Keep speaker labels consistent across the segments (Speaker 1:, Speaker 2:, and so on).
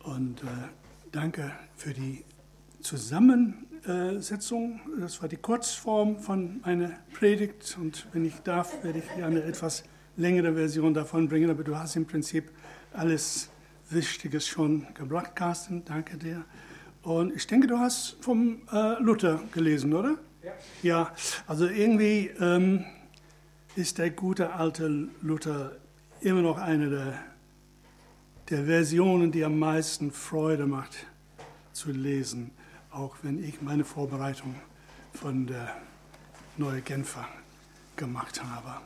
Speaker 1: Und danke für die Zusammensetzung. Das war die Kurzform von meiner Predigt. Und wenn ich darf, werde ich eine etwas längere Version davon bringen. Aber du hast im Prinzip alles Wichtiges schon gebracht, Carsten. Danke dir. Und ich denke, du hast vom Luther gelesen, oder? Ja. Ja, also irgendwie ist der gute alte Luther immer noch eine der Versionen, die am meisten Freude macht zu lesen, auch wenn ich meine Vorbereitung von der Neue Genfer gemacht habe.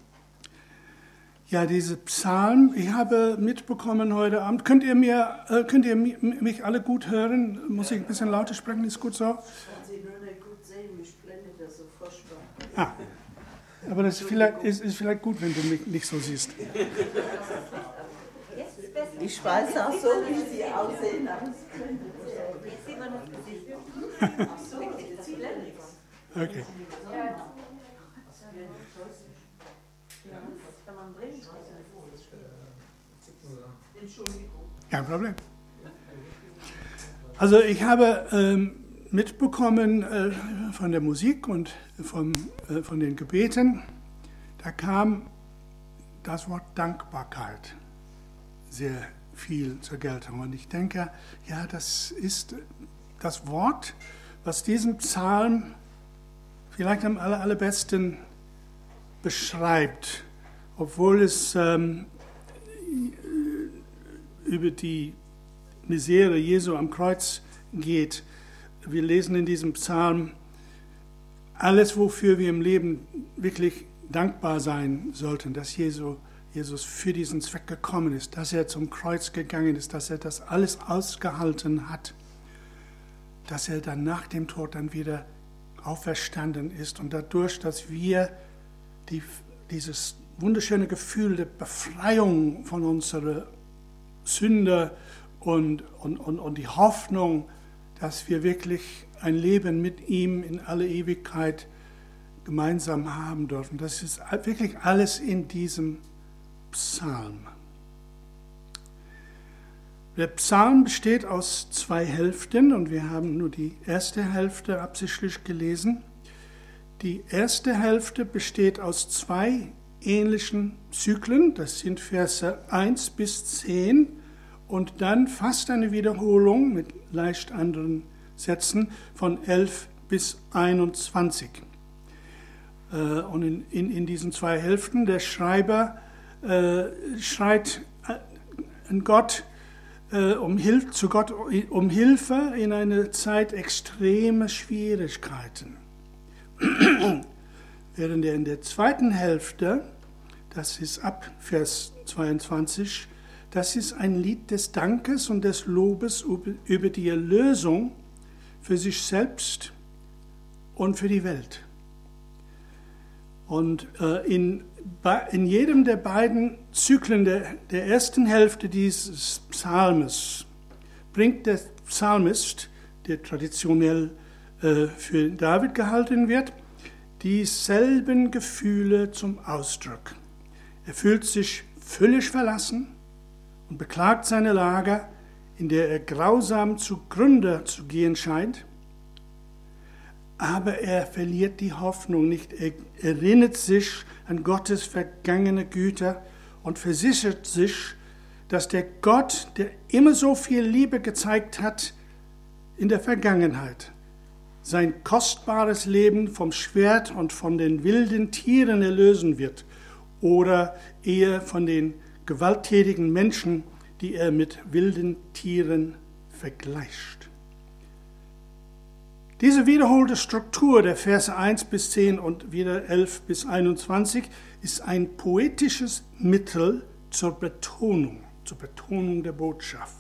Speaker 1: Ja, diese Psalmen, ich habe mitbekommen heute Abend, könnt ihr mich alle gut hören? Muss ich ein bisschen lauter sprechen, ist gut so?
Speaker 2: Ich kann Sie nur nicht gut sehen, mich blendet das so furchtbar.
Speaker 1: Ah, aber das ist vielleicht gut, wenn du mich nicht so siehst.
Speaker 2: Ich weiß auch so, wie Sie aussehen.
Speaker 3: Jetzt sieht man das Gesicht.
Speaker 2: Ach so, jetzt blendet es.
Speaker 1: Okay.
Speaker 2: Wenn man bringt. Entschuldigung.
Speaker 1: Kein Problem. Also ich habe mitbekommen von der Musik und von den Gebeten, da kam das Wort Dankbarkeit sehr viel zur Geltung. Und ich denke, ja, das ist das Wort, was diesen Psalm vielleicht am allerbesten beschreibt, obwohl es über die Misere Jesu am Kreuz geht. Wir lesen in diesem Psalm alles, wofür wir im Leben wirklich dankbar sein sollten, dass Jesus für diesen Zweck gekommen ist, dass er zum Kreuz gegangen ist, dass er das alles ausgehalten hat, dass er dann nach dem Tod dann wieder auferstanden ist und dadurch, dass wir dieses wunderschöne Gefühl der Befreiung von unserer Sünde und die Hoffnung, dass wir wirklich ein Leben mit ihm in alle Ewigkeit gemeinsam haben dürfen. Das ist wirklich alles in diesem Psalm. Der Psalm besteht aus 2 Hälften und wir haben nur die erste Hälfte absichtlich gelesen. Die erste Hälfte besteht aus 2 ähnlichen Zyklen, das sind Verse 1 bis 10 und dann fast eine Wiederholung mit leicht anderen Sätzen von 11 bis 21. Und in diesen 2 Hälften, der Schreiber schreit an Gott, um Hilfe in einer Zeit extremer Schwierigkeiten. Während er in der zweiten Hälfte, das ist ab Vers 22, das ist ein Lied des Dankes und des Lobes über die Erlösung für sich selbst und für die Welt. Und in jedem der beiden Zyklen der ersten Hälfte dieses Psalmes bringt der Psalmist, der traditionell für David gehalten wird, dieselben Gefühle zum Ausdruck. Er fühlt sich völlig verlassen und beklagt seine Lage, in der er grausam zugrunde zu gehen scheint. Aber er verliert die Hoffnung nicht. Er erinnert sich an Gottes vergangene Güter und versichert sich, dass der Gott, der immer so viel Liebe gezeigt hat in der Vergangenheit, sein kostbares Leben vom Schwert und von den wilden Tieren erlösen wird oder eher von den gewalttätigen Menschen, die er mit wilden Tieren vergleicht. Diese wiederholte Struktur der Verse 1 bis 10 und wieder 11 bis 21 ist ein poetisches Mittel zur Betonung der Botschaft.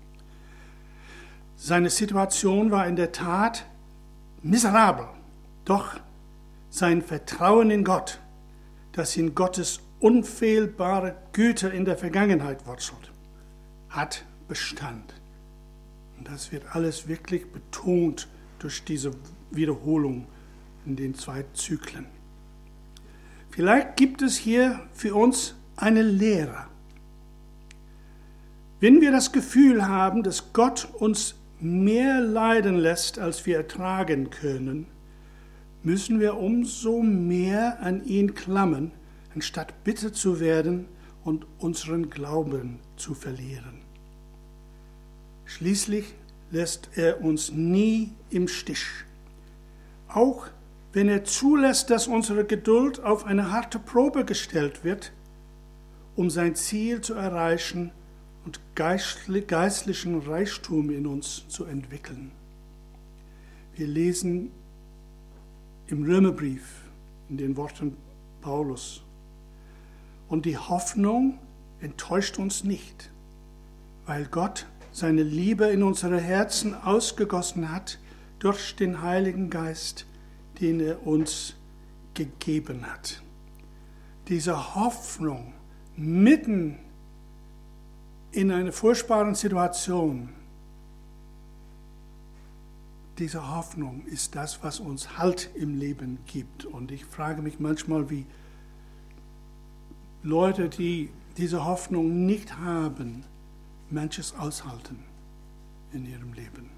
Speaker 1: Seine Situation war in der Tat miserabel, doch sein Vertrauen in Gott, das in Gottes unfehlbare Güte in der Vergangenheit wurzelt, hat Bestand. Und das wird alles wirklich betont durch diese Wiederholung in den 2 Zyklen. Vielleicht gibt es hier für uns eine Lehre. Wenn wir das Gefühl haben, dass Gott uns mehr leiden lässt, als wir ertragen können, müssen wir umso mehr an ihn klammern, anstatt bitter zu werden und unseren Glauben zu verlieren. Schließlich lässt er uns nie im Stich. Auch wenn er zulässt, dass unsere Geduld auf eine harte Probe gestellt wird, um sein Ziel zu erreichen und geistlichen Reichtum in uns zu entwickeln. Wir lesen im Römerbrief in den Worten Paulus: Und die Hoffnung enttäuscht uns nicht, weil Gott seine Liebe in unsere Herzen ausgegossen hat durch den Heiligen Geist, den er uns gegeben hat. Diese Hoffnung mitten in einer furchtbaren Situation, diese Hoffnung ist das, was uns Halt im Leben gibt. Und ich frage mich manchmal, wie Leute, die diese Hoffnung nicht haben, manches aushalten in ihrem Leben.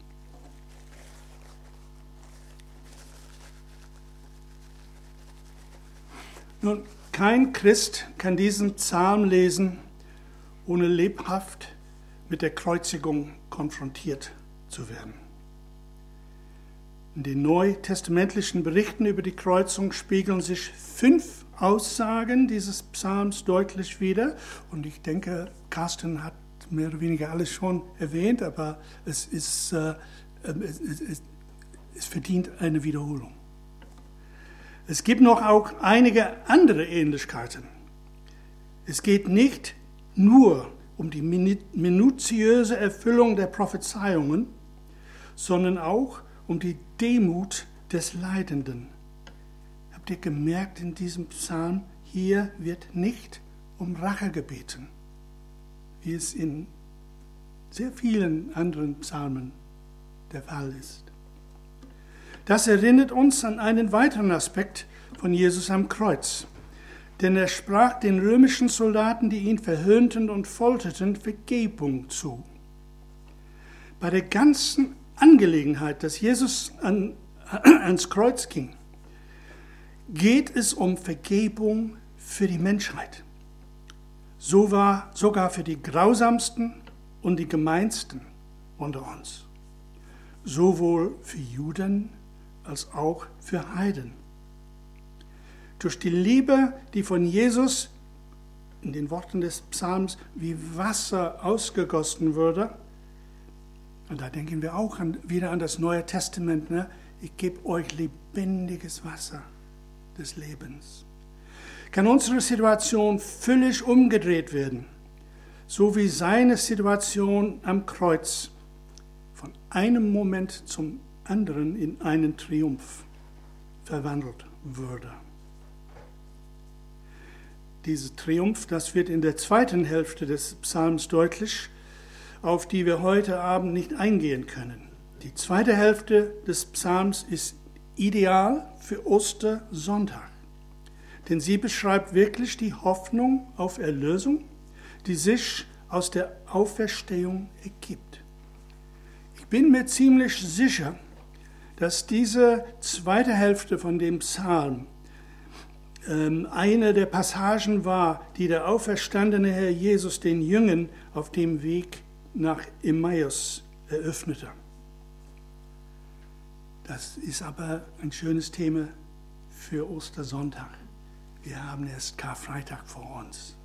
Speaker 1: Nun, kein Christ kann diesen Psalm lesen, ohne lebhaft mit der Kreuzigung konfrontiert zu werden. In den neutestamentlichen Berichten über die Kreuzung spiegeln sich 5 Aussagen dieses Psalms deutlich wider. Und ich denke, Carsten hat mehr oder weniger alles schon erwähnt, aber es verdient eine Wiederholung. Es gibt noch auch einige andere Ähnlichkeiten. Es geht nicht nur um die minutiöse Erfüllung der Prophezeiungen, sondern auch um die Demut des Leidenden. Habt ihr gemerkt in diesem Psalm, hier wird nicht um Rache gebeten, wie es in sehr vielen anderen Psalmen der Fall ist. Das erinnert uns an einen weiteren Aspekt von Jesus am Kreuz. Denn er sprach den römischen Soldaten, die ihn verhöhnten und folterten, Vergebung zu. Bei der ganzen Angelegenheit, dass Jesus ans Kreuz ging, geht es um Vergebung für die Menschheit. So war sogar für die grausamsten und die gemeinsten unter uns. Sowohl für Juden als auch für Heiden. Durch die Liebe, die von Jesus, in den Worten des Psalms, wie Wasser ausgegossen wurde, und da denken wir auch wieder an das Neue Testament, ne? Ich gebe euch lebendiges Wasser des Lebens. Kann unsere Situation völlig umgedreht werden, so wie seine Situation am Kreuz von einem Moment zum anderen in einen Triumph verwandelt würde. Dieser Triumph, das wird in der zweiten Hälfte des Psalms deutlich, auf die wir heute Abend nicht eingehen können. Die zweite Hälfte des Psalms ist ideal für Ostersonntag, denn sie beschreibt wirklich die Hoffnung auf Erlösung, die sich aus der Auferstehung ergibt. Ich bin mir ziemlich sicher, dass diese zweite Hälfte von dem Psalm eine der Passagen war, die der auferstandene Herr Jesus den Jüngern auf dem Weg nach Emmaus eröffnete. Das ist aber ein schönes Thema für Ostersonntag. Wir haben erst Karfreitag vor uns.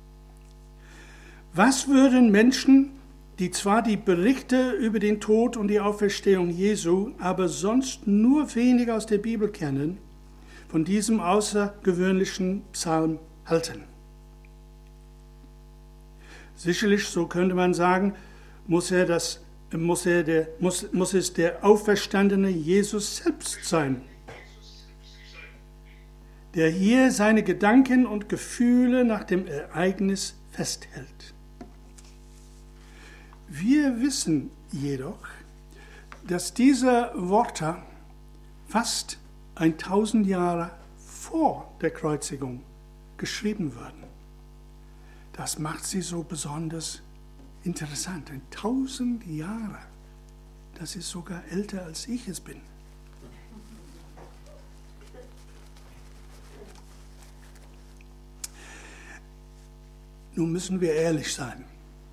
Speaker 1: Was würden Menschen, die zwar die Berichte über den Tod und die Auferstehung Jesu, aber sonst nur wenig aus der Bibel kennen, von diesem außergewöhnlichen Psalm halten? Sicherlich, so könnte man sagen, muss es der auferstandene Jesus selbst sein, der hier seine Gedanken und Gefühle nach dem Ereignis festhält. Wir wissen jedoch, dass diese Worte fast 1000 Jahre vor der Kreuzigung geschrieben wurden. Das macht sie so besonders Interessant, 1000 Jahre. Das ist sogar älter, als ich es bin. Nun müssen wir ehrlich sein.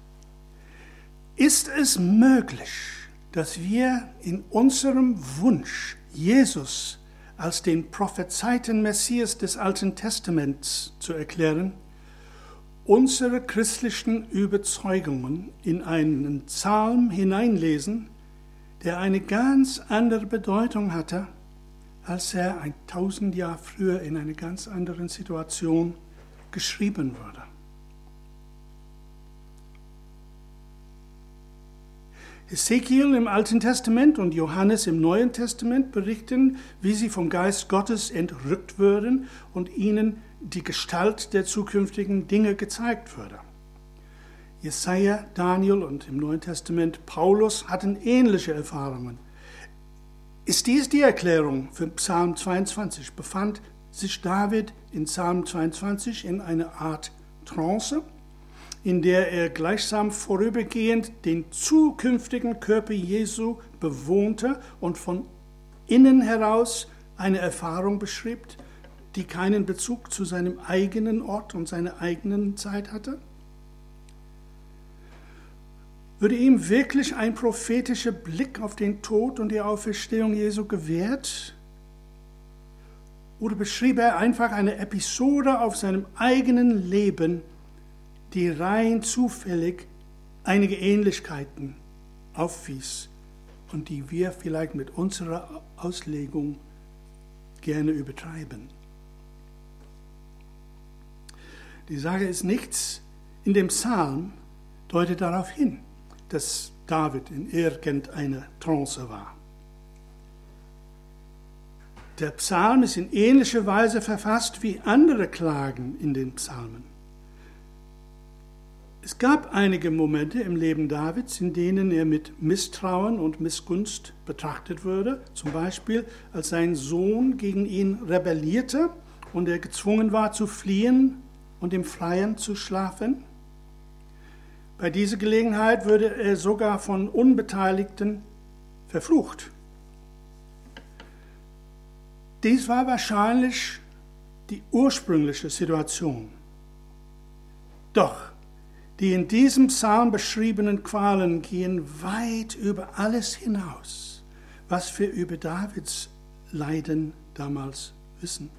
Speaker 1: Ist es möglich, dass wir in unserem Wunsch, Jesus als den prophezeiten Messias des Alten Testaments zu erklären, unsere christlichen Überzeugungen in einen Psalm hineinlesen, der eine ganz andere Bedeutung hatte, als er 1000 Jahre früher in einer ganz anderen Situation geschrieben wurde? Hesekiel im Alten Testament und Johannes im Neuen Testament berichten, wie sie vom Geist Gottes entrückt würden und ihnen die Gestalt der zukünftigen Dinge gezeigt würde. Jesaja, Daniel und im Neuen Testament Paulus hatten ähnliche Erfahrungen. Ist dies die Erklärung für Psalm 22? Befand sich David in Psalm 22 in einer Art Trance, in der er gleichsam vorübergehend den zukünftigen Körper Jesu bewohnte und von innen heraus eine Erfahrung beschrieb, die keinen Bezug zu seinem eigenen Ort und seiner eigenen Zeit hatte? Würde ihm wirklich ein prophetischer Blick auf den Tod und die Auferstehung Jesu gewährt? Oder beschrieb er einfach eine Episode auf seinem eigenen Leben, die rein zufällig einige Ähnlichkeiten aufwies und die wir vielleicht mit unserer Auslegung gerne übertreiben? Die Sache ist nichts in dem Psalm deutet darauf hin, dass David in irgendeiner Trance war. Der Psalm ist in ähnlicher Weise verfasst wie andere Klagen in den Psalmen. Es gab einige Momente im Leben Davids, in denen er mit Misstrauen und Missgunst betrachtet wurde, zum Beispiel als sein Sohn gegen ihn rebellierte und er gezwungen war zu fliehen und im Freien zu schlafen. Bei dieser Gelegenheit wurde er sogar von Unbeteiligten verflucht. Dies war wahrscheinlich die ursprüngliche Situation. Doch die in diesem Psalm beschriebenen Qualen gehen weit über alles hinaus, was wir über Davids Leiden damals wissen.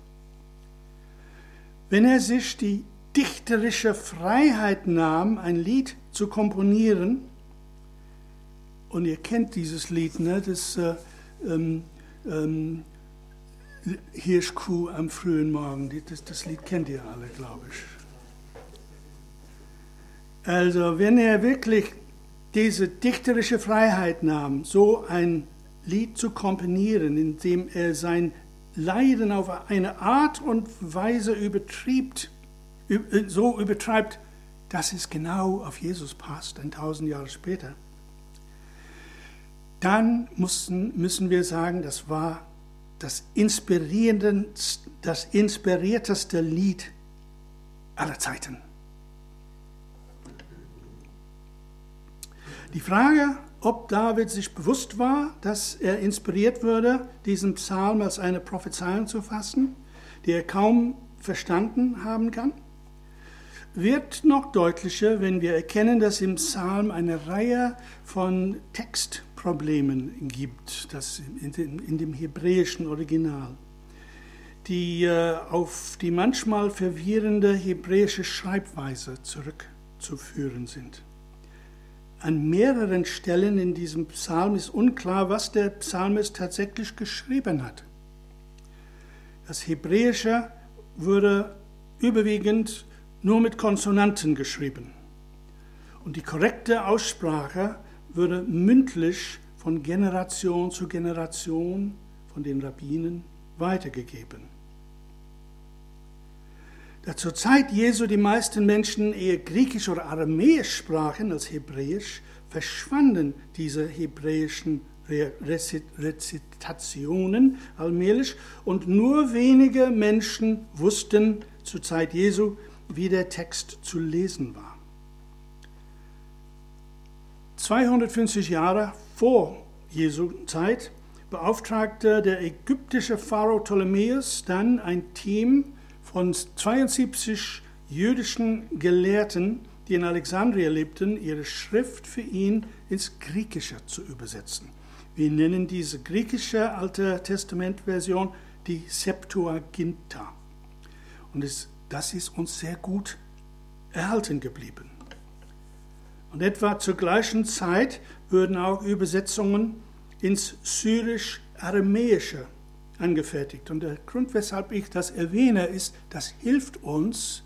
Speaker 1: Wenn er sich die dichterische Freiheit nahm, ein Lied zu komponieren, und ihr kennt dieses Lied, ne? Das Hirschkuh am frühen Morgen, das Lied kennt ihr alle, glaube ich. Also wenn er wirklich diese dichterische Freiheit nahm, so ein Lied zu komponieren, in dem er sein Leiden auf eine Art und Weise übertreibt, dass es genau auf Jesus passt, 1000 Jahre später, dann müssen wir sagen, das war das inspirierteste Lied aller Zeiten. Die Frage, ob David sich bewusst war, dass er inspiriert würde, diesen Psalm als eine Prophezeiung zu fassen, die er kaum verstanden haben kann, wird noch deutlicher, wenn wir erkennen, dass im Psalm eine Reihe von Textproblemen gibt, das in dem hebräischen Original, die auf die manchmal verwirrende hebräische Schreibweise zurückzuführen sind. An mehreren Stellen in diesem Psalm ist unklar, was der Psalmist tatsächlich geschrieben hat. Das Hebräische wurde überwiegend nur mit Konsonanten geschrieben. Und die korrekte Aussprache wurde mündlich von Generation zu Generation von den Rabbinen weitergegeben. Da zur Zeit Jesu die meisten Menschen eher Griechisch oder Aramäisch sprachen als Hebräisch, verschwanden diese hebräischen Rezitationen allmählich und nur wenige Menschen wussten zur Zeit Jesu, wie der Text zu lesen war. 250 Jahre vor Jesu Zeit beauftragte der ägyptische Pharao Ptolemäus dann ein Team von 72 jüdischen Gelehrten, die in Alexandria lebten, ihre Schrift für ihn ins Griechische zu übersetzen. Wir nennen diese griechische Alte Testament-Version die Septuaginta. Und das ist uns sehr gut erhalten geblieben. Und etwa zur gleichen Zeit wurden auch Übersetzungen ins Syrisch-Aramäische angefertigt. Und der Grund, weshalb ich das erwähne, ist, das hilft uns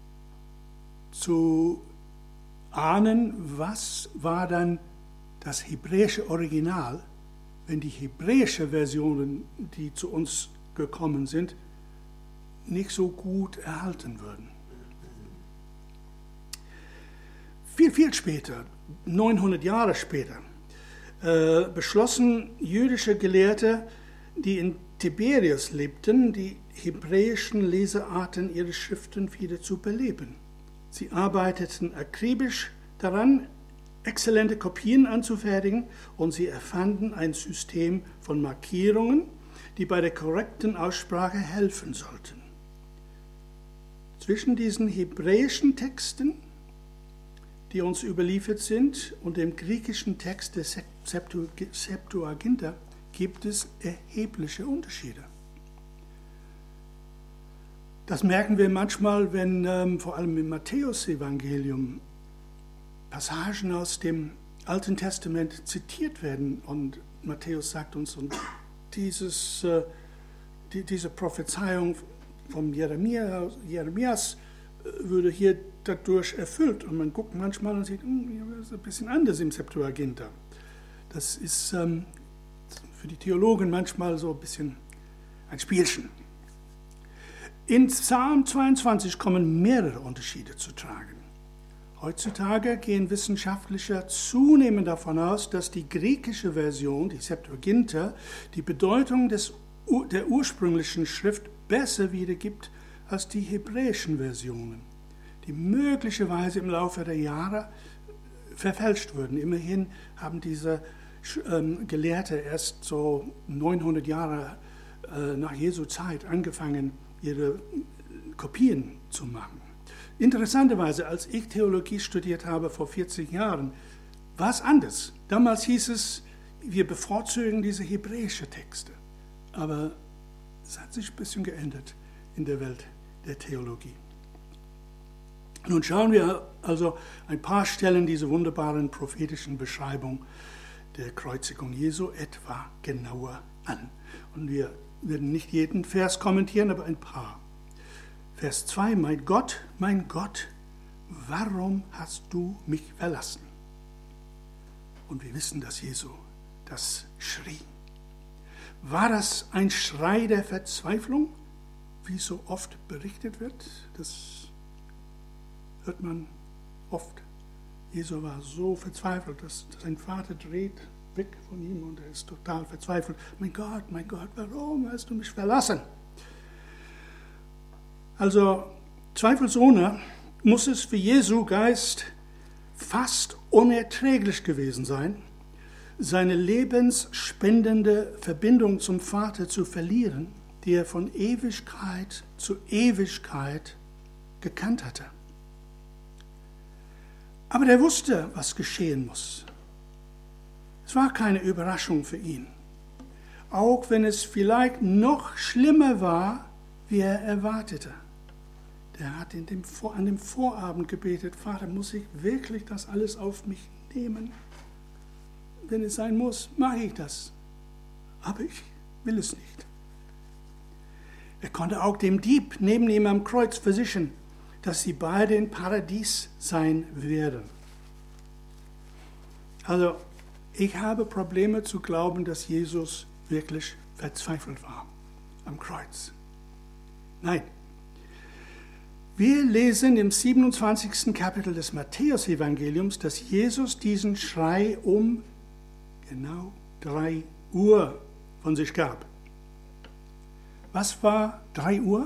Speaker 1: zu ahnen, was war dann das hebräische Original, wenn die hebräischen Versionen, die zu uns gekommen sind, nicht so gut erhalten würden. Viel später, 900 Jahre später, beschlossen jüdische Gelehrte, die in Tiberias lebten, die hebräischen Lesearten ihrer Schriften wieder zu beleben. Sie arbeiteten akribisch daran, exzellente Kopien anzufertigen, und sie erfanden ein System von Markierungen, die bei der korrekten Aussprache helfen sollten. Zwischen diesen hebräischen Texten, die uns überliefert sind, und dem griechischen Text der Septuaginta gibt es erhebliche Unterschiede. Das merken wir manchmal, wenn vor allem im Matthäus-Evangelium Passagen aus dem Alten Testament zitiert werden. Und Matthäus sagt uns, und diese Prophezeiung von Jeremias würde hier dadurch erfüllt. Und man guckt manchmal und sieht, das ist ein bisschen anders im Septuaginta. Das ist für die Theologen manchmal so ein bisschen ein Spielchen. In Psalm 22 kommen mehrere Unterschiede zu tragen. Heutzutage gehen Wissenschaftler zunehmend davon aus, dass die griechische Version, die Septuaginta, die Bedeutung der ursprünglichen Schrift besser wiedergibt als die hebräischen Versionen, die möglicherweise im Laufe der Jahre verfälscht wurden. Immerhin haben diese Gelehrte erst so 900 Jahre nach Jesu Zeit angefangen, ihre Kopien zu machen. Interessanterweise, als ich Theologie studiert habe vor 40 Jahren, war es anders. Damals hieß es, wir bevorzugen diese hebräischen Texte. Aber es hat sich ein bisschen geändert in der Welt der Theologie. Nun schauen wir also ein paar Stellen dieser wunderbaren prophetischen Beschreibung der Kreuzigung Jesu etwa genauer an. Und wir werden nicht jeden Vers kommentieren, aber ein paar. Vers 2, mein Gott, warum hast du mich verlassen? Und wir wissen, dass Jesu das schrie. War das ein Schrei der Verzweiflung, wie so oft berichtet wird? Das hört man oft. Jesu war so verzweifelt, dass sein Vater dreht weg von ihm und er ist total verzweifelt. Mein Gott, warum hast du mich verlassen? Also zweifelsohne muss es für Jesu Geist fast unerträglich gewesen sein, seine lebensspendende Verbindung zum Vater zu verlieren, die er von Ewigkeit zu Ewigkeit gekannt hatte. Aber er wusste, was geschehen muss. Es war keine Überraschung für ihn, auch wenn es vielleicht noch schlimmer war, wie er erwartete. Der hat an dem Vorabend gebetet, Vater, muss ich wirklich das alles auf mich nehmen? Wenn es sein muss, mache ich das. Aber ich will es nicht. Er konnte auch dem Dieb neben ihm am Kreuz versichern, dass sie beide im Paradies sein werden. Also, ich habe Probleme zu glauben, dass Jesus wirklich verzweifelt war am Kreuz. Nein. Wir lesen im 27. Kapitel des Matthäus-Evangeliums, dass Jesus diesen Schrei um genau 3 Uhr von sich gab. Was war 3 Uhr?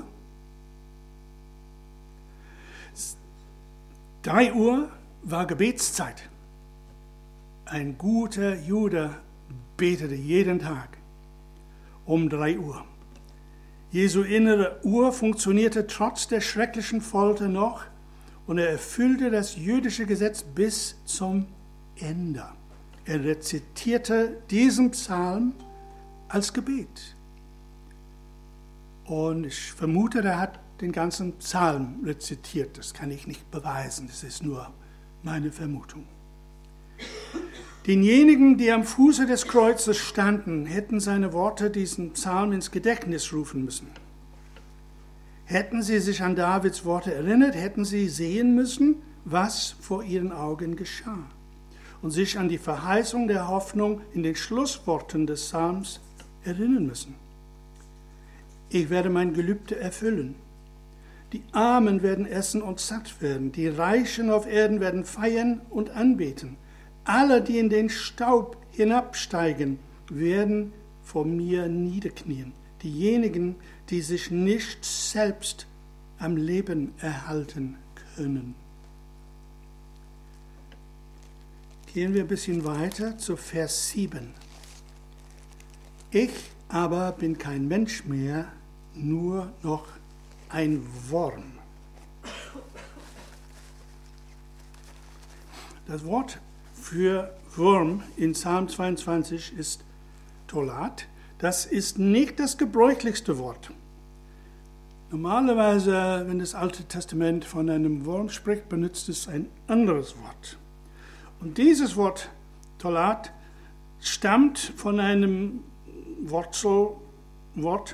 Speaker 1: 3 Uhr war Gebetszeit. ein guter Jude betete jeden Tag um 3 Uhr. Jesu innere Uhr funktionierte trotz der schrecklichen Folter noch und er erfüllte das jüdische Gesetz bis zum Ende. Er rezitierte diesen Psalm als Gebet. Und ich vermute, er hat den ganzen Psalm rezitiert. Das kann ich nicht beweisen, das ist nur meine Vermutung. Denjenigen, die am Fuße des Kreuzes standen, hätten seine Worte diesen Psalm ins Gedächtnis rufen müssen. Hätten sie sich an Davids Worte erinnert, hätten sie sehen müssen, was vor ihren Augen geschah und sich an die Verheißung der Hoffnung in den Schlussworten des Psalms erinnern müssen. Ich werde mein Gelübde erfüllen. Die Armen werden essen und satt werden. Die Reichen auf Erden werden feiern und anbeten. Alle, die in den Staub hinabsteigen, werden vor mir niederknien. Diejenigen, die sich nicht selbst am Leben erhalten können. Gehen wir ein bisschen weiter zu Vers 7. Ich aber bin kein Mensch mehr, nur noch ein Wurm. Das Wort für Wurm in Psalm 22 ist Tolat. Das ist nicht das gebräuchlichste Wort. Normalerweise, wenn das Alte Testament von einem Wurm spricht, benutzt es ein anderes Wort. Und dieses Wort Tolat stammt von einem Wurzelwort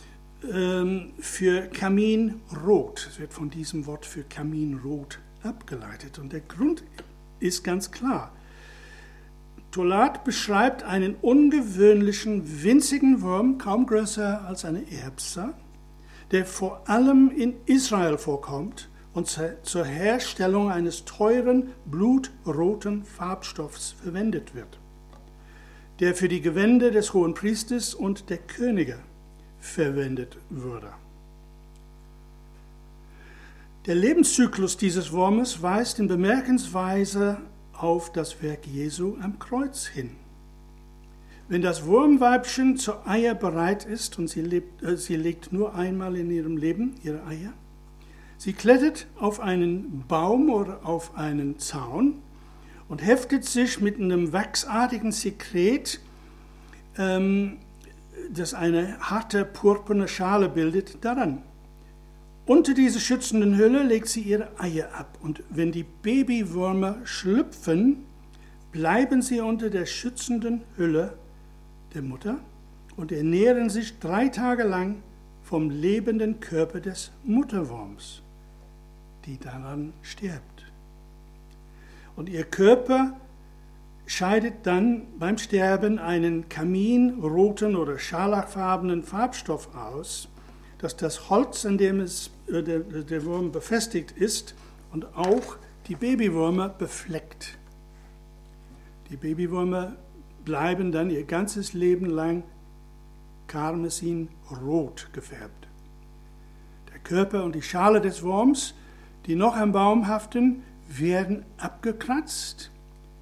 Speaker 1: für Kaminrot. Es wird von diesem Wort für Kaminrot abgeleitet. Und der Grund ist ganz klar. Tolat beschreibt einen ungewöhnlichen, winzigen Wurm, kaum größer als eine Erbse, der vor allem in Israel vorkommt und zur Herstellung eines teuren, blutroten Farbstoffs verwendet wird, der für die Gewänder des Hohenpriesters und der Könige verwendet wurde. Der Lebenszyklus dieses Wurmes weist in bemerkensweise auf das Werk Jesu am Kreuz hin. Wenn das Wurmweibchen zur Eier bereit ist, und sie legt nur einmal in ihrem Leben ihre Eier, sie klettert auf einen Baum oder auf einen Zaun und heftet sich mit einem wachsartigen Sekret, das eine harte purpurne Schale bildet, daran. Unter dieser schützenden Hülle legt sie ihre Eier ab. Und wenn die Babywürmer schlüpfen, bleiben sie unter der schützenden Hülle der Mutter und ernähren sich 3 Tage lang vom lebenden Körper des Mutterwurms, die daran stirbt. Und ihr Körper scheidet dann beim Sterben einen kaminroten oder scharlachfarbenen Farbstoff aus, dass das Holz, an dem der Wurm befestigt ist, und auch die Babywürmer befleckt. Die Babywürmer bleiben dann ihr ganzes Leben lang karmesinrot gefärbt. Der Körper und die Schale des Wurms, die noch am Baum haften, werden abgekratzt,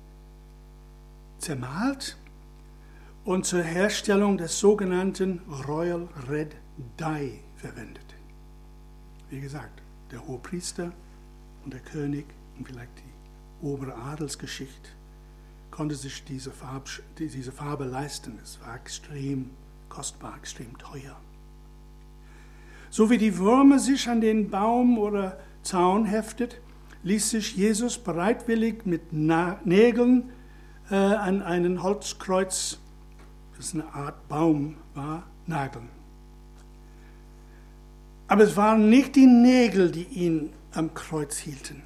Speaker 1: zermahlt und zur Herstellung des sogenannten Royal Red Dye verwendet. Wie gesagt, der Hohepriester und der König und vielleicht die obere Adelsschicht konnte sich diese Farbe leisten. Es war extrem kostbar, extrem teuer. So wie die Würmer sich an den Baum oder Zaun heftet, ließ sich Jesus bereitwillig mit Nägeln an einen Holzkreuz, das eine Art Baum war, nageln. Aber es waren nicht die Nägel, die ihn am Kreuz hielten.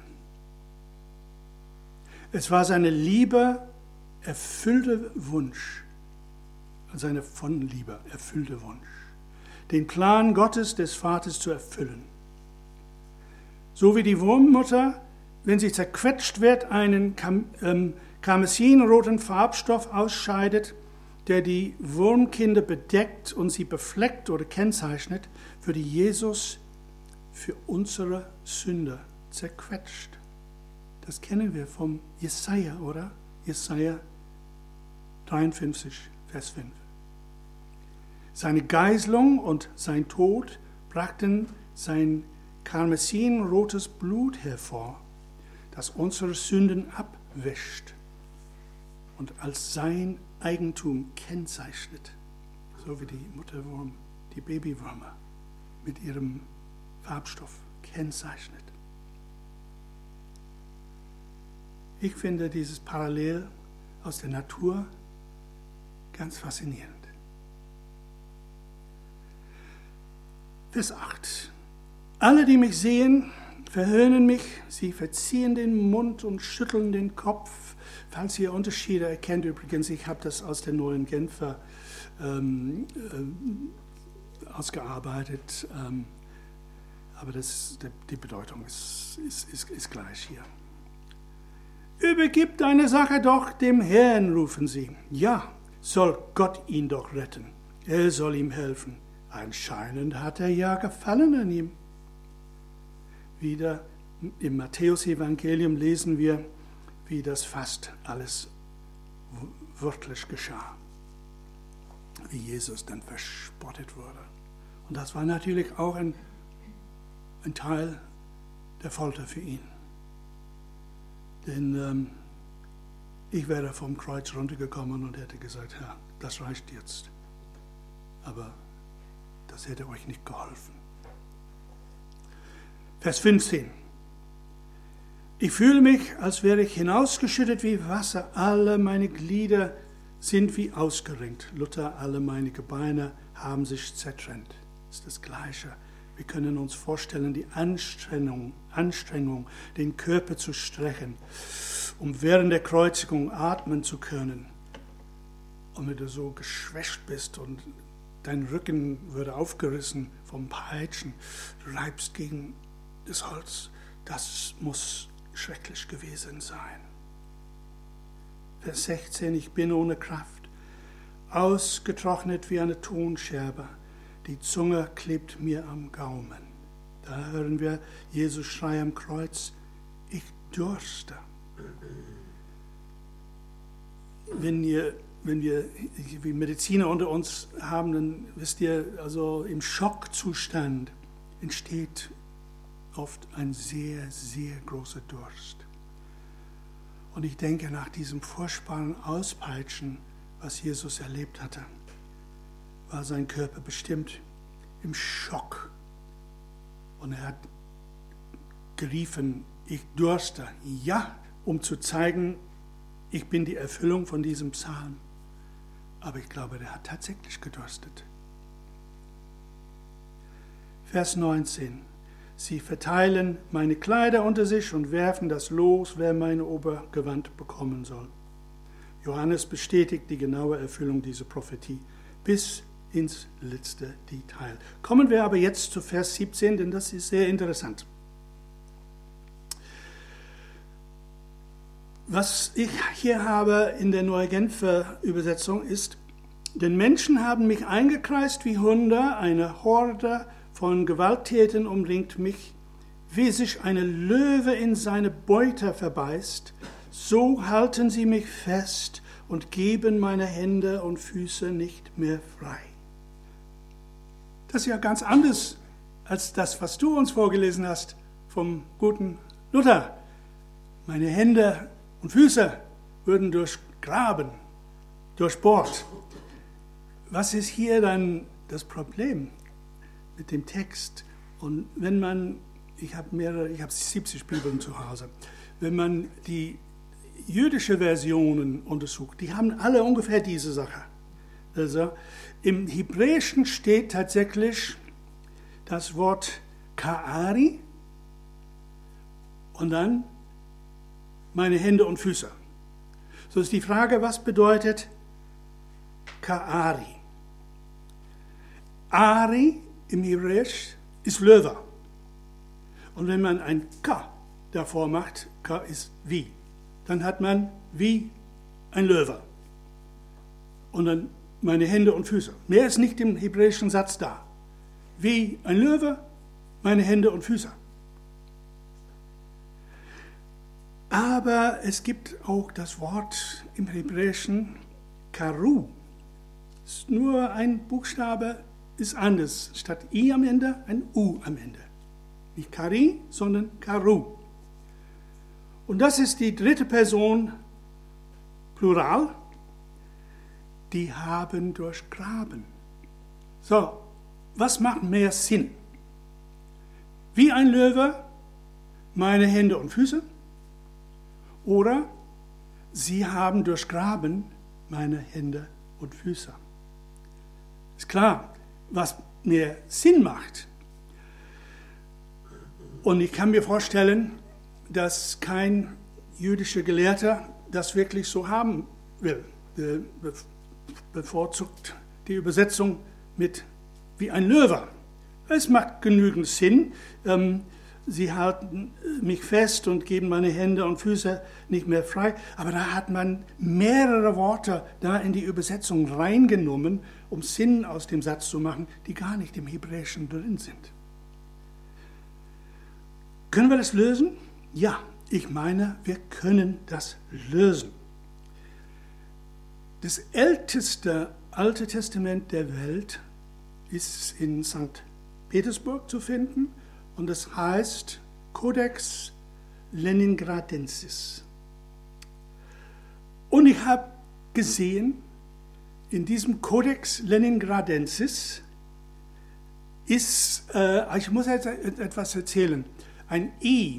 Speaker 1: Es war seine Liebe erfüllte Wunsch, seine von Liebe erfüllte Wunsch, den Plan Gottes des Vaters zu erfüllen. So wie die Wurmmutter, wenn sie zerquetscht wird, einen karmesinroten Farbstoff ausscheidet, der die Wurmkinder bedeckt und sie befleckt oder kennzeichnet, würde Jesus für unsere Sünde zerquetscht. Das kennen wir vom Jesaja, oder? Jesaja 53, Vers 5. Seine Geißelung und sein Tod brachten sein karmesinrotes Blut hervor, das unsere Sünden abwäscht und als sein Eigentum kennzeichnet, so wie die Mutterwurm, die Babywürmer mit ihrem Farbstoff kennzeichnet. Ich finde dieses Parallel aus der Natur ganz faszinierend. Vers 8. Alle, die mich sehen, verhöhnen mich, sie verziehen den Mund und schütteln den Kopf. Falls ihr Unterschiede erkennt, übrigens, ich habe das aus der neuen Genfer ausgearbeitet, aber die Bedeutung ist gleich hier. Übergib deine Sache doch dem Herrn, rufen sie. Ja, soll Gott ihn doch retten. Er soll ihm helfen. Anscheinend hat er ja Gefallen an ihm. Wieder im Matthäus-Evangelium lesen wir, wie das fast alles wörtlich geschah. Wie Jesus dann verspottet wurde. Und das war natürlich auch ein Teil der Folter für ihn. Denn ich wäre vom Kreuz runtergekommen und hätte gesagt, Herr, das reicht jetzt. Aber das hätte euch nicht geholfen. Vers 15. Ich fühle mich, als wäre ich hinausgeschüttet wie Wasser. Alle meine Glieder sind wie ausgerenkt. Luther, alle meine Gebeine haben sich zertrennt. Das ist das Gleiche. Wir können uns vorstellen, die Anstrengung, den Körper zu strecken, um während der Kreuzigung atmen zu können. Und wenn du so geschwächt bist und dein Rücken würde aufgerissen vom Peitschen, du reibst gegen das Holz, das muss schrecklich gewesen sein. Vers 16, ich bin ohne Kraft, ausgetrocknet wie eine Tonscherbe. Die Zunge klebt mir am Gaumen. Da hören wir Jesus Schrei am Kreuz, ich durste. Wenn wir wie Mediziner unter uns haben, dann wisst ihr, also im Schockzustand entsteht oft ein sehr, sehr großer Durst. Und ich denke, nach diesem furchtbaren Auspeitschen, was Jesus erlebt hatte, war sein Körper bestimmt im Schock. Und er hat geriefen, ich durste. Ja, um zu zeigen, ich bin die Erfüllung von diesem Psalm. Aber ich glaube, der hat tatsächlich gedurstet. Vers 19. Sie verteilen meine Kleider unter sich und werfen das Los, wer mein Obergewand bekommen soll. Johannes bestätigt die genaue Erfüllung dieser Prophetie bis ins letzte Detail. Kommen wir aber jetzt zu Vers 17, denn das ist sehr interessant. Was ich hier habe in der Neue Genfer Übersetzung ist, denn Menschen haben mich eingekreist wie Hunde, eine Horde von Gewalttätern umringt mich, wie sich eine Löwe in seine Beute verbeißt, so halten sie mich fest und geben meine Hände und Füße nicht mehr frei. Das ist ja ganz anders als das, was du uns vorgelesen hast vom guten Luther. Meine Hände und Füße würden durchgraben, durchbohrt. Was ist hier dann das Problem mit dem Text? Und wenn man, ich habe 70 Bibeln zu Hause, wenn man die jüdische Versionen untersucht, die haben alle ungefähr diese Sache. Also im Hebräischen steht tatsächlich das Wort Ka'ari und dann meine Hände und Füße. So ist die Frage, was bedeutet Ka'ari? Ari im Hebräisch ist Löwe. Und wenn man ein Ka davor macht, Ka ist wie, dann hat man wie ein Löwe. Und dann meine Hände und Füße. Mehr ist nicht im hebräischen Satz da. Wie ein Löwe, meine Hände und Füße. Aber es gibt auch das Wort im Hebräischen Karu. Ist nur ein Buchstabe ist anders. Statt I am Ende, ein U am Ende. Nicht Kari, sondern Karu. Und das ist die dritte Person, Plural. Die haben durchgraben. So, was macht mehr Sinn? Wie ein Löwe, meine Hände und Füße? Oder sie haben durchgraben meine Hände und Füße? Ist klar, was mehr Sinn macht. Und ich kann mir vorstellen, dass kein jüdischer Gelehrter das wirklich so haben will. Der bevorzugt die Übersetzung mit wie ein Löwe. Es macht genügend Sinn. Sie halten mich fest und geben meine Hände und Füße nicht mehr frei. Aber da hat man mehrere Worte da in die Übersetzung reingenommen, um Sinn aus dem Satz zu machen, die gar nicht im Hebräischen drin sind. Können wir das lösen? Ja, ich meine, wir können das lösen. Das älteste Alte Testament der Welt ist in St. Petersburg zu finden und es heißt Codex Leningradensis. Und ich habe gesehen, in diesem Codex Leningradensis ist, ich muss jetzt etwas erzählen, ein I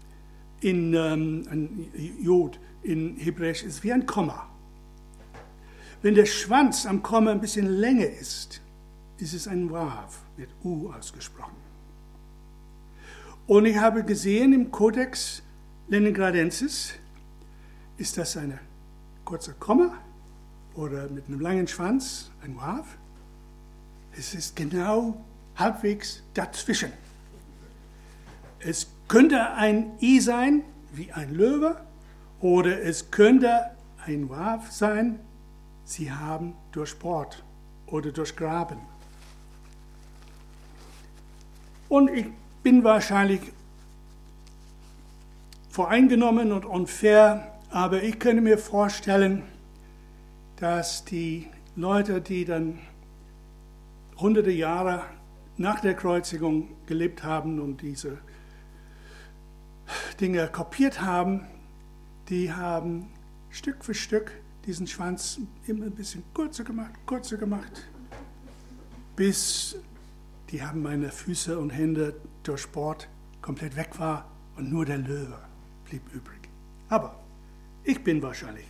Speaker 1: ein Jod in Hebräisch ist wie ein Komma. Wenn der Schwanz am Komma ein bisschen länger ist, ist es ein Wav, wird U ausgesprochen. Und ich habe gesehen im Codex Leningradensis, ist das eine kurze Komma oder mit einem langen Schwanz, ein Wav. Es ist genau halbwegs dazwischen. Es könnte ein I sein, wie ein Löwe, oder es könnte ein Wav sein, sie haben durchbohrt oder durchgraben. Und ich bin wahrscheinlich voreingenommen und unfair, aber ich könnte mir vorstellen, dass die Leute, die dann hunderte Jahre nach der Kreuzigung gelebt haben und diese Dinge kopiert haben, die haben Stück für Stück diesen Schwanz immer ein bisschen kürzer gemacht, bis die haben meine Füße und Hände durchbohrt, komplett weg war und nur der Löwe blieb übrig. Aber ich bin wahrscheinlich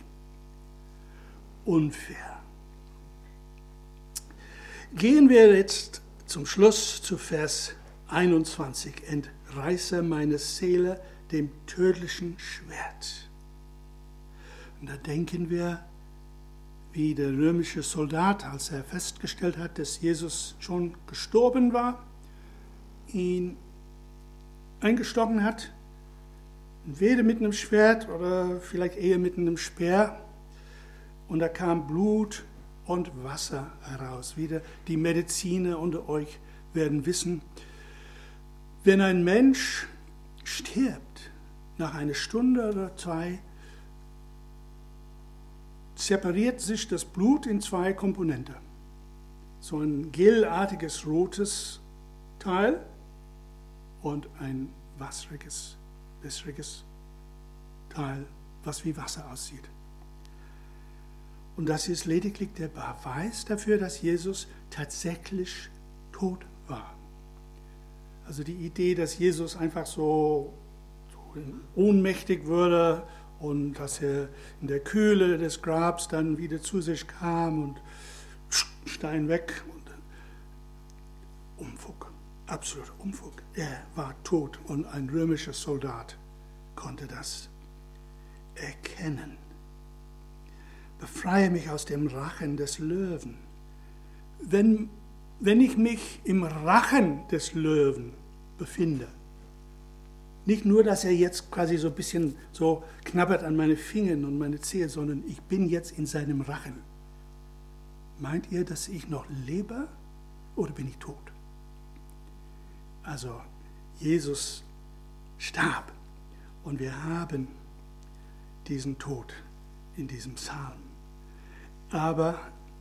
Speaker 1: unfair. Gehen wir jetzt zum Schluss zu Vers 21. Entreiße meine Seele dem tödlichen Schwert. Und da denken wir, wie der römische Soldat, als er festgestellt hat, dass Jesus schon gestorben war, ihn eingestochen hat, entweder mit einem Schwert oder vielleicht eher mit einem Speer. Und da kam Blut und Wasser heraus. Wieder die Mediziner unter euch werden wissen, wenn ein Mensch stirbt, nach einer Stunde oder zwei, separiert sich das Blut in zwei Komponenten. So ein gelartiges rotes Teil und ein wässriges Teil, was wie Wasser aussieht. Und das ist lediglich der Beweis dafür, dass Jesus tatsächlich tot war. Also die Idee, dass Jesus einfach so ohnmächtig würde und dass er in der Kühle des Grabs dann wieder zu sich kam und Stein weg. Und Unfug, absoluter Unfug. Er war tot und ein römischer Soldat konnte das erkennen. Befreie mich aus dem Rachen des Löwen. Wenn ich mich im Rachen des Löwen befinde, nicht nur, dass er jetzt quasi so ein bisschen so knabbert an meine Finger und meine Zehe, sondern ich bin jetzt in seinem Rachen. Meint ihr, dass ich noch lebe oder bin ich tot? Also, Jesus starb und wir haben diesen Tod in diesem Psalm. Aber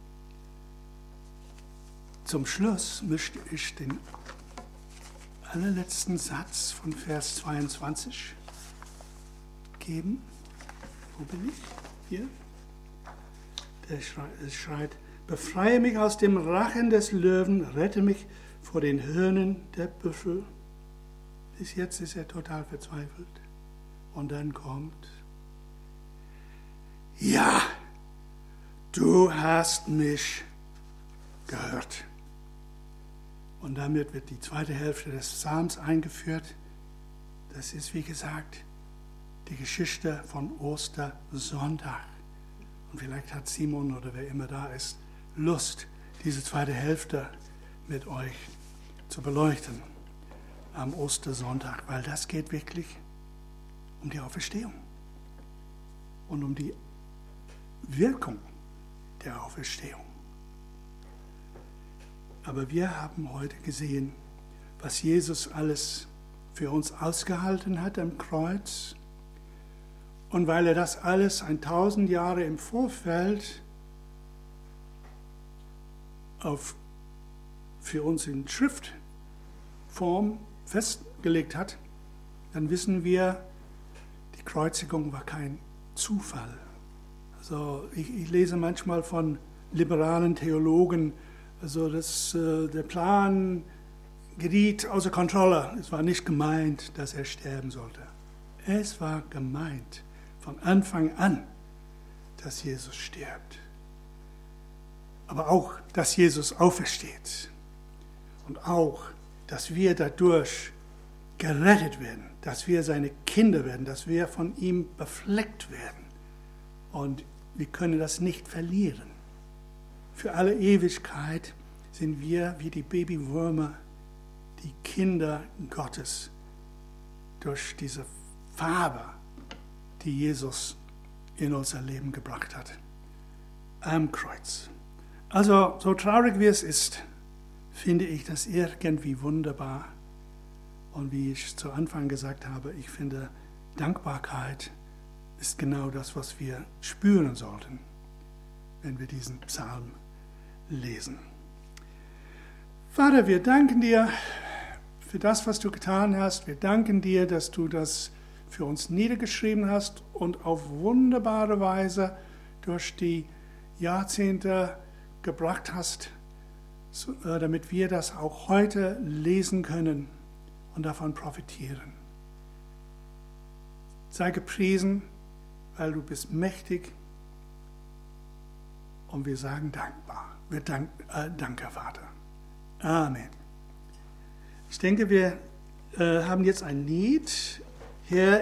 Speaker 1: zum Schluss möchte ich den allerletzten Satz von Vers 22 geben. Wo bin ich? Hier. Der schreit, befreie mich aus dem Rachen des Löwen, rette mich vor den Hörnern der Büffel. Bis jetzt ist er total verzweifelt. Und dann kommt, ja, du hast mich gehört. Und damit wird die zweite Hälfte des Psalms eingeführt. Das ist, wie gesagt, die Geschichte von Ostersonntag. Und vielleicht hat Simon oder wer immer da ist, Lust, diese zweite Hälfte mit euch zu beleuchten am Ostersonntag, weil das geht wirklich um die Auferstehung und um die Wirkung der Auferstehung. Aber wir haben heute gesehen, was Jesus alles für uns ausgehalten hat am Kreuz. Und weil er das alles 1000 Jahre im Vorfeld für uns in Schriftform festgelegt hat, dann wissen wir, die Kreuzigung war kein Zufall. Also ich lese manchmal von liberalen Theologen, also der Plan geriet außer Kontrolle. Es war nicht gemeint, dass er sterben sollte. Es war gemeint von Anfang an, dass Jesus stirbt. Aber auch, dass Jesus aufersteht. Und auch, dass wir dadurch gerettet werden, dass wir seine Kinder werden, dass wir von ihm befleckt werden. Und wir können das nicht verlieren. Für alle Ewigkeit sind wir wie die Babywürmer, die Kinder Gottes, durch diese Farbe, die Jesus in unser Leben gebracht hat, am Kreuz. Also, so traurig wie es ist, finde ich das irgendwie wunderbar. Und wie ich zu Anfang gesagt habe, ich finde, Dankbarkeit ist genau das, was wir spüren sollten, wenn wir diesen Psalm lesen. Vater, wir danken dir für das, was du getan hast. Wir danken dir, dass du das für uns niedergeschrieben hast und auf wunderbare Weise durch die Jahrzehnte gebracht hast, damit wir das auch heute lesen können und davon profitieren. Sei gepriesen, weil du bist mächtig und wir sagen dankbar. Danke, Vater. Amen. Ich denke, wir haben jetzt ein Lied. Herr,